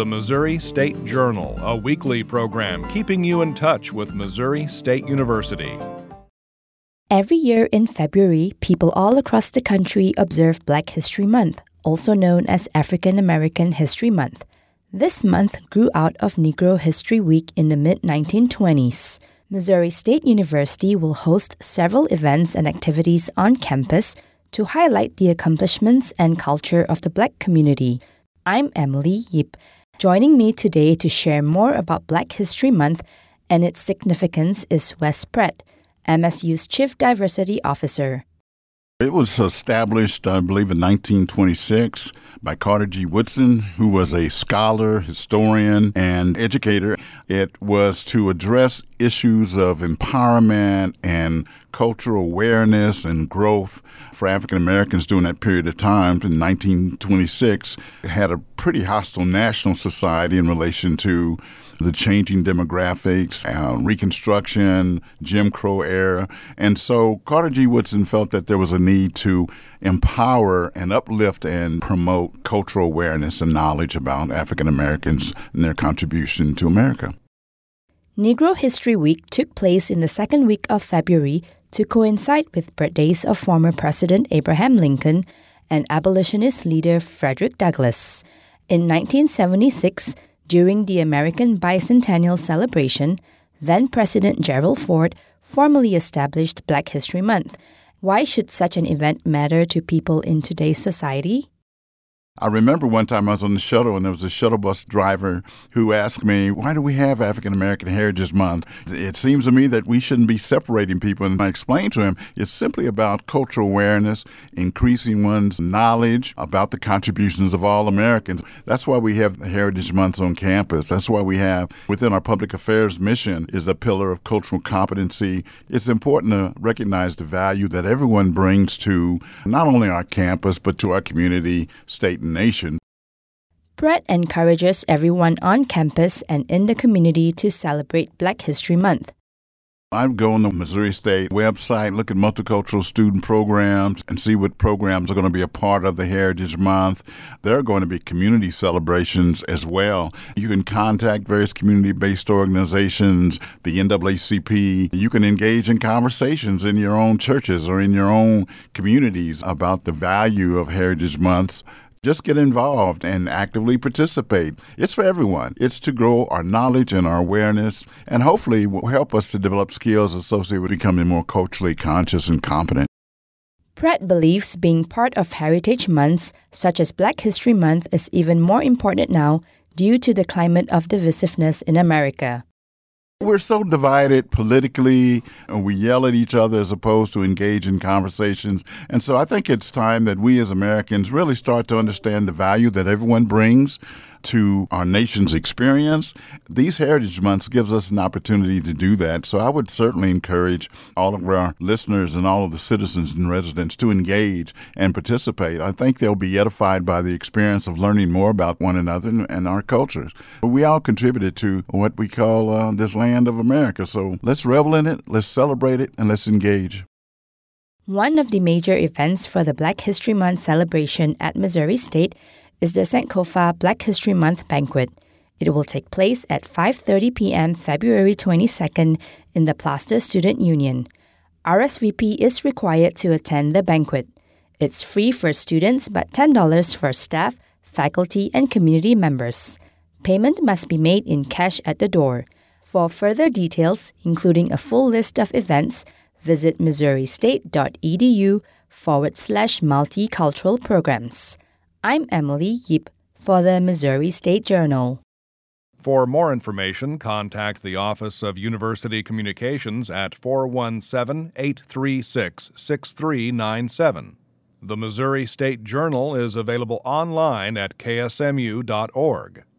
the Missouri State Journal, a weekly program keeping you in touch with Missouri State University. Every year in February, people all across the country observe Black History Month, also known as African American History Month. This month grew out of Negro History Week in the mid-1920s. Missouri State University will host several events and activities on campus to highlight the accomplishments and culture of the Black community. I'm Emily Yip. Joining me today to share more about Black History Month and its significance is Wes Pratt, MSU's Chief Diversity Officer. It was established, I believe, in 1926 by Carter G. Woodson, who was a scholar, historian, and educator. It was to address issues of empowerment and cultural awareness and growth for African Americans during that period of time. In 1926, it had a pretty hostile national society in relation to the changing demographics, Reconstruction, Jim Crow era. And so Carter G. Woodson felt that there was a need to empower and uplift and promote cultural awareness and knowledge about African Americans and their contribution to America. Negro History Week took place in the second week of February to coincide with birthdays of former President Abraham Lincoln and abolitionist leader Frederick Douglass. In 1976, during the American Bicentennial celebration, then-President Gerald Ford formally established Black History Month. Why should such an event matter to people in today's society? I remember one time I was on the shuttle and there was a shuttle bus driver who asked me, why do we have African American Heritage Month? It seems to me that we shouldn't be separating people. And I explained to him, it's simply about cultural awareness, increasing one's knowledge about the contributions of all Americans. That's why we have Heritage Months on campus. That's why we have, within our public affairs mission, is a pillar of cultural competency. It's important to recognize the value that everyone brings to not only our campus, but to our community, state, and nation. Pratt encourages everyone on campus and in the community to celebrate Black History Month. I go on the Missouri State website, look at multicultural student programs, and see what programs are going to be a part of the Heritage Month. There are going to be community celebrations as well. You can contact various community-based organizations, the NAACP. You can engage in conversations in your own churches or in your own communities about the value of Heritage Months. Just get involved and actively participate. It's for everyone. It's to grow our knowledge and our awareness, and hopefully will help us to develop skills associated with becoming more culturally conscious and competent. Pratt believes being part of heritage months, such as Black History Month, is even more important now due to the climate of divisiveness in America. We're so divided politically, and we yell at each other as opposed to engage in conversations. And so I think it's time that we as Americans really start to understand the value that everyone brings to our nation's experience. These Heritage Months gives us an opportunity to do that. So I would certainly encourage all of our listeners and all of the citizens and residents to engage and participate. I think they'll be edified by the experience of learning more about one another and our cultures. We all contributed to what we call this land of America. So let's revel in it, let's celebrate it, and let's engage. One of the major events for the Black History Month celebration at Missouri State is the Sankofa Black History Month Banquet. It will take place at 5:30 p.m. February 22nd in the Plaster Student Union. RSVP is required to attend the banquet. It's free for students but $10 for staff, faculty, and community members. Payment must be made in cash at the door. For further details, including a full list of events, visit missouristate.edu/multicultural programs. I'm Emily Yip for the Missouri State Journal. For more information, contact the Office of University Communications at 417-836-6397. The Missouri State Journal is available online at ksmu.org.